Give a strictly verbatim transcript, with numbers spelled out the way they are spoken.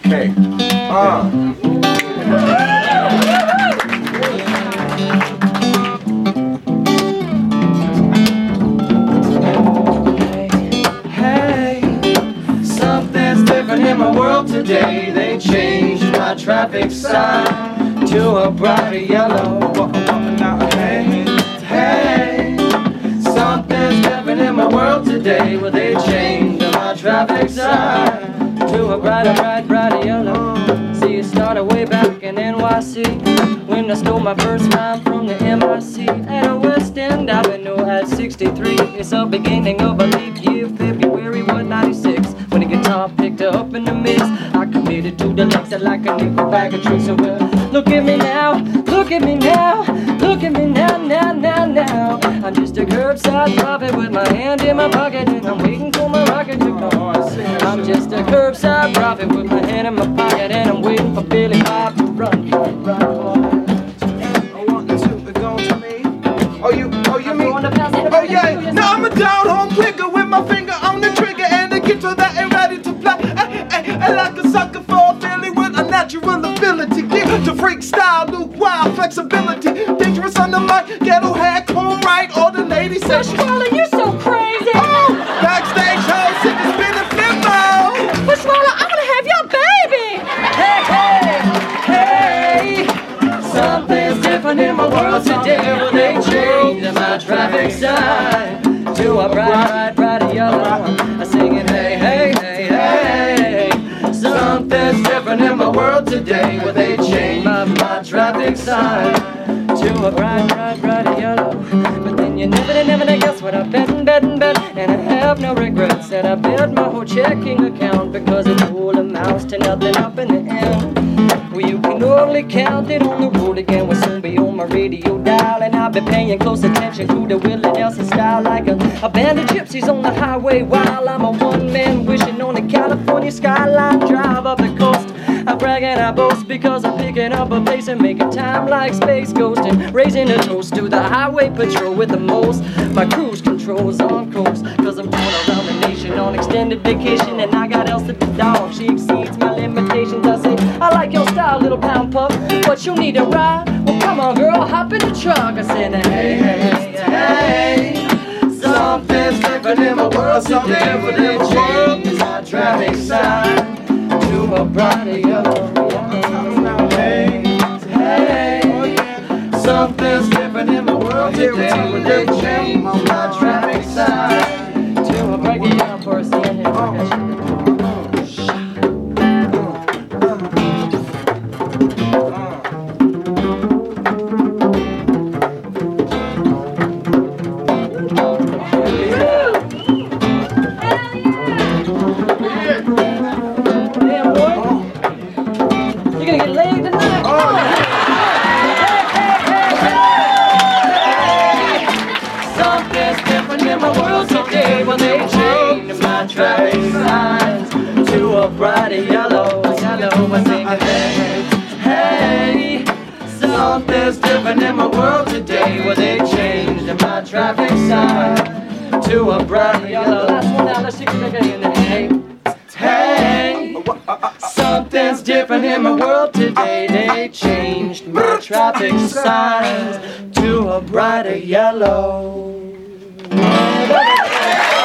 Okay. Uh. Hey, something's different in my world today. They changed my traffic sign to a brighter yellow. Hey, hey, something's different in my world today. Well, they changed my traffic sign to a brighter, bright, brighter yellow. See, it started way back in N Y C when I stole my first rhyme from the M I C at a West End Avenue at sixty-three. It's the beginning of a leap year, February one ninety-six. When the guitar picked up in the mix, I committed to the licks like a nickel bag of tricks. So well, look at me now, look at me now, look at me now, now, now, now. I'm just a curbside prophet with my hand in my pocket, and I'm waiting for my rocket to come. I'm just a curbside prophet with my hand in my pocket, and I'm waiting for Billy Bob to run, run, run. Oh, you, oh, you mean? Oh, yeah. Now I'm a down home clicker with my finger on the trigger and the guitar that ain't ready to play. Ay, ay, ay, like a sucker for a feeling with a natural ability. Yeah, to freak style, new wild flexibility. Dangerous on the mic, ghetto hack, home right, all the ladies say. Bush Waller, you're so crazy. Oh, backstage hoes, sick of spinning flippo. Bush Waller, I'm gonna have your baby. Hey, hey, hey, something's different in my world today. Well, they changed my traffic sign to a bright, bright, bright yellow. I'm singing, hey, hey, hey, hey, something's different in my world today. Well, they changed my, my traffic sign to a bright, bright, bright yellow. But then you never, never guess what I bet and bet and bet, and I have no regrets that I bet my whole checking account because it all amounts to nothing up in the end. Well, you can only count it on the road again. We'll soon be on my radio dial, and I'll be paying close attention to the Willie Nelson style, like a, a band of gypsies on the highway while I'm a one-man wishing on the California skyline. Drive up the coast, I brag and I boast because I'm picking up a pace and making time like Space Ghost, and raising a toast to the highway patrol with the most. My cruise control's on course, cause I'm going around the nation on extended vacation, and I got Elsa the dog, she exceeds my limitations. I say, I like your style, little pound pup, but you need a ride? Well, come on, girl, hop in the truck. I said, hey, hey, hey, something's different in my world today. Well, they changed my traffic sign to a brighter yellow. Hey, hey, something's different in my world today. Well, they changed my traffic sign to a brighter yellow. For a second, traffic signs to a brighter yellow, yellow. I sing hey, hey, something's different in my world today. Well, they changed my traffic sign to a brighter yellow. Last one now, let's take it again. Hey, hey, something's different in my world today. They changed my traffic signs to a brighter yellow.